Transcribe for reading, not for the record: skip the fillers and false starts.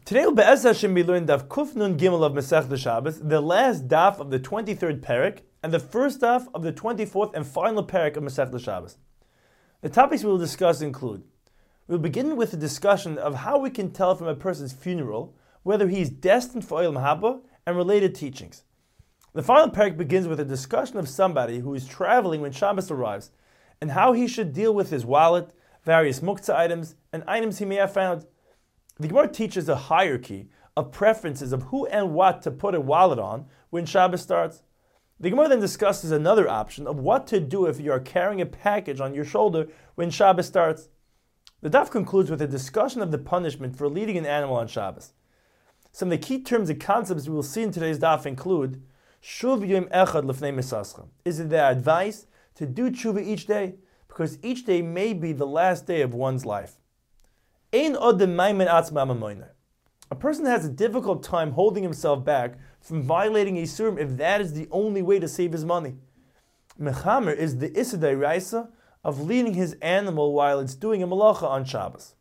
Today will Be'ez Hashem be learned Daf Kuf Nun Gimel of Masechta Shabbos, the last daf of the 23rd parak, and the first daf of the 24th and final parak of Masechta Shabbos. The topics we will discuss include: we'll begin with a discussion of how we can tell from a person's funeral whether he is destined for Olam Haba and related teachings. The final parak begins with a discussion of somebody who is traveling when Shabbos arrives, and how he should deal with his wallet, various muktzah items, and items he may have found. The Gemara teaches a hierarchy of preferences of who and what to put a wallet on when Shabbos starts. The Gemara then discusses another option of what to do if you are carrying a package on your shoulder when Shabbos starts. The daf concludes with a discussion of the punishment for leading an animal on Shabbos. Some of the key terms and concepts we will see in today's daf include: Shuv Yom Echad Lefnei Misascha. Is it the advice to do tshuva each day? Because each day may be the last day of one's life. A person has a difficult time holding himself back from violating Yisurim if that is the only way to save his money. Mechamer is the Issa D'Oraisa of leading his animal while it's doing a malacha on Shabbos.